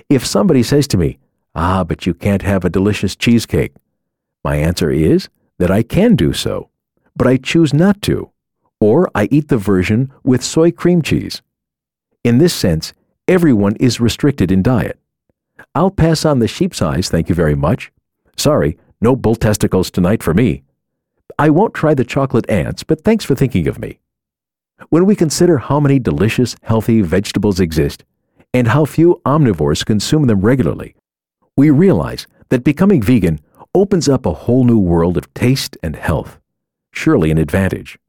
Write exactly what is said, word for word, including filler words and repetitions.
If somebody says to me, "Ah, but you can't have a delicious cheesecake," my answer is that I can do so, but I choose not to, or I eat the version with soy cream cheese. In this sense, everyone is restricted in diet. I'll pass on the sheep's eyes, thank you very much. Sorry, no bull testicles tonight for me. I won't try the chocolate ants, but thanks for thinking of me. When we consider how many delicious, healthy vegetables exist, and how few omnivores consume them regularly, we realize that becoming vegan opens up a whole new world of taste and health. Surely an advantage.